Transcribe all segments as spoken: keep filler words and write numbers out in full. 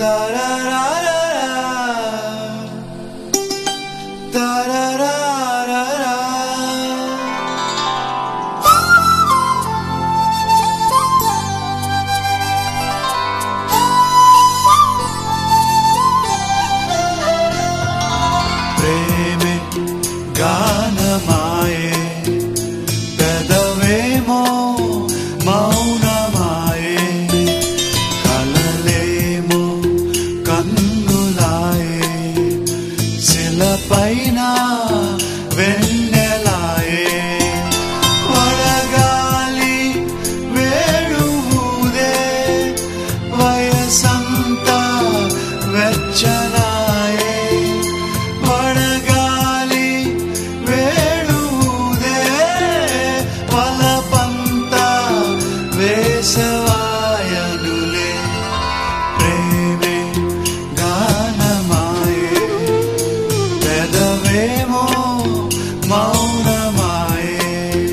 ప్రేమే గానమాయే పెదవేమో మౌనమాయే కలలేమో కన్నులాయే శిలపైన వెన్నెలాయే వడగాలి వేణువుదే వయసంతా వెచ్చనాయే వడగాలి వేణువుదే వలపంతా వేసవాయనులే ప్రేమే గానమాయే పెదవేమో మౌనమాయే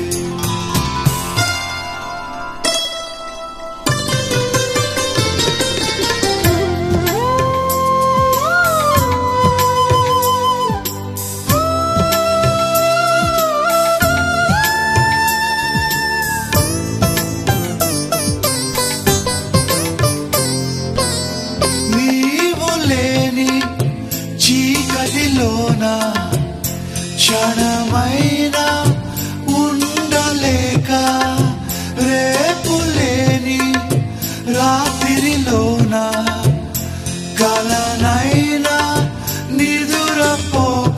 నీవు లేని చీకటిలోన క్షణమైనా ఉండలేక రేపు లేని రాత్రిలోన కలనైనా నిదురపోక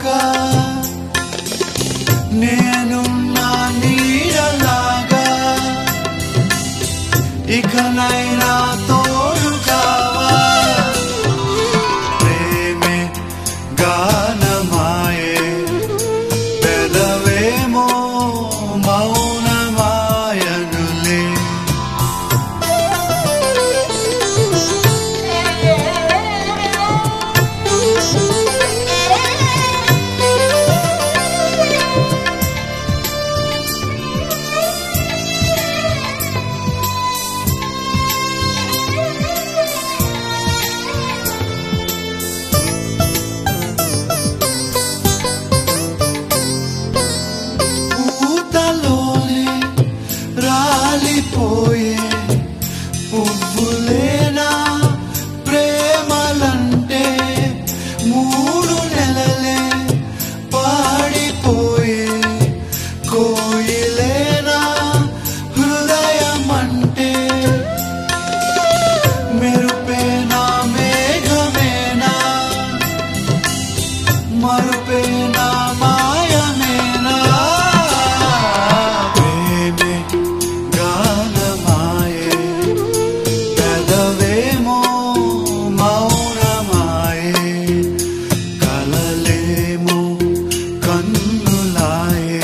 నేనున్నా నీడలాగా ఇకనైనా తోడు కావా ప్రేమే గానమాయే పెదవేమో మౌనమాయనులే పూతలోనే రాలిపోయే పువ్వులేనా ప్రేమలంటే మూడు నెలలే పాడిపోయే కోయిలేనా హృదయమంటే మెరుపేనా మేఘమేనా మరుపేనా మాయమేనా ప్రేమే గానమాయే పెదవేమో మౌనమాయే కలలేమో కన్నులాయే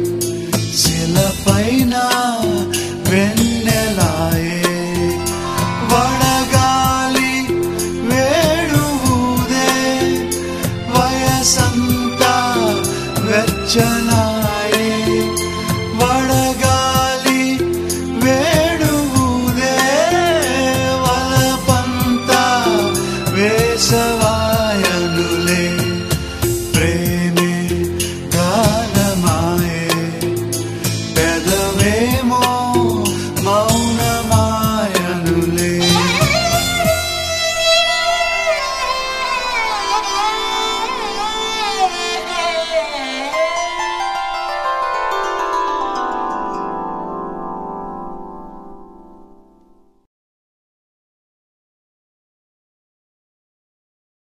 శిలపైన వెన్నెలాయే వడగాలి వేణువుదే వయసంతా వెచ్చనా